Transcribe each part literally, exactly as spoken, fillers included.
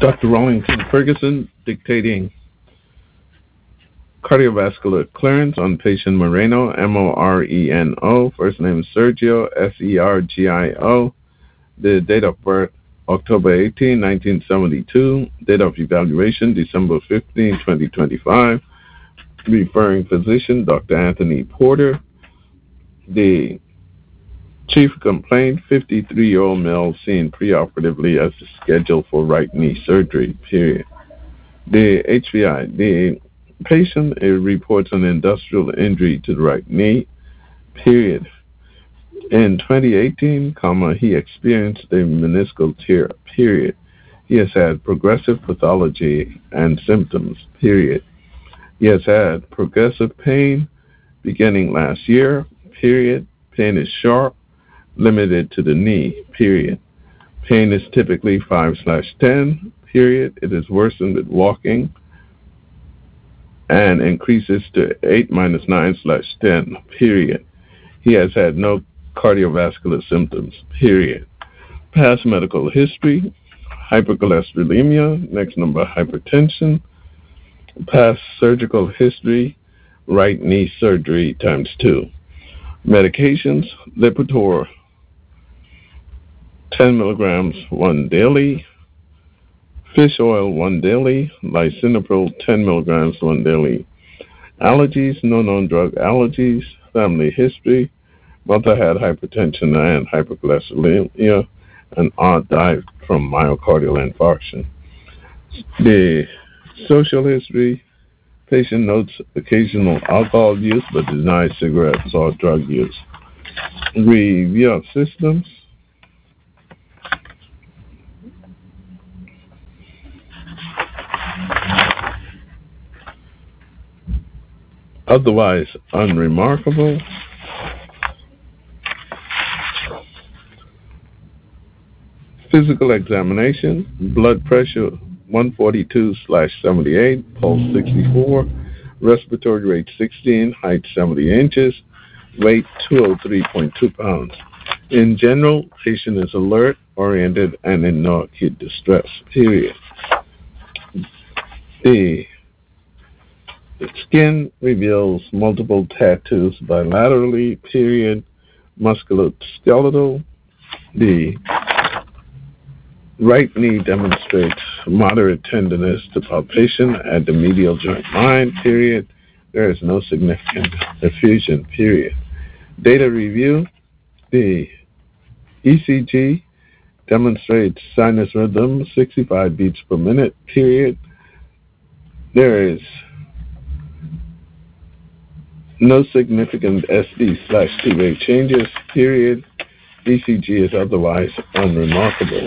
Doctor Wellington Ferguson dictating cardiovascular clearance on patient Moreno, M O R E N O. First name is Sergio, S E R G I O. The date of birth, October eighteenth, nineteen seventy-two. Date of evaluation, December fifteenth, twenty twenty-five. Referring physician, Doctor Anthony Porter. The chief complaint, fifty-three-year-old male seen preoperatively as scheduled for right knee surgery, period. The H V I, the patient uh, reports an industrial injury to the right knee, period. In twenty eighteen, comma, he experienced a meniscal tear, period. He has had progressive pathology and symptoms, period. He has had progressive pain beginning last year, period. Pain is sharp, limited to the knee, period. Pain is typically five slash ten, period. It is worsened with walking and increases to eight minus nine slash ten, period. He has had no cardiovascular symptoms, period. Past medical history, hypercholesterolemia, next number, hypertension. Past surgical history, right knee surgery times two. Medications, Lipitor, ten milligrams, one daily. Fish oil, one daily. Lisinopril, ten milligrams, one daily. Allergies, no known drug allergies. Family history, mother had hypertension and hypercholesterolemia. An aunt died from myocardial infarction. The social history, patient notes occasional alcohol use but denies cigarettes or drug use. Review of systems. Otherwise unremarkable. Physical examination, blood pressure one forty-two slash seventy-eight, pulse sixty-four, respiratory rate sixteen, height seventy inches, weight two hundred three point two pounds. In general, patient is alert, oriented, and in no acute distress, period. The skin reveals multiple tattoos bilaterally, period. Musculoskeletal. The right knee demonstrates moderate tenderness to palpation at the medial joint line, period. There is no significant effusion, period. Data review. The E C G demonstrates sinus rhythm, sixty-five beats per minute, period. There is no significant S D slash T wave changes, period. E C G is otherwise unremarkable.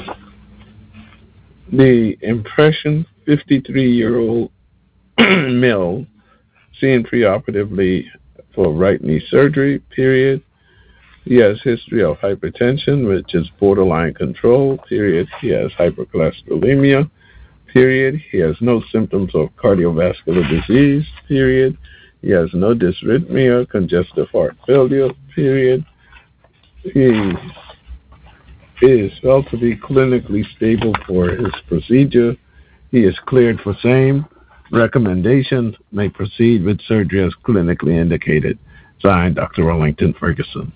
The impression, fifty-three-year-old male seen preoperatively for right knee surgery, period. He has history of hypertension, which is borderline control, period. He has hypercholesterolemia, period. He has no symptoms of cardiovascular disease, period. He has no dysrhythmia, congestive heart failure, period. He is felt to be clinically stable for his procedure. He is cleared for same. Recommendations may proceed with surgery as clinically indicated. Signed, Doctor Wellington Ferguson.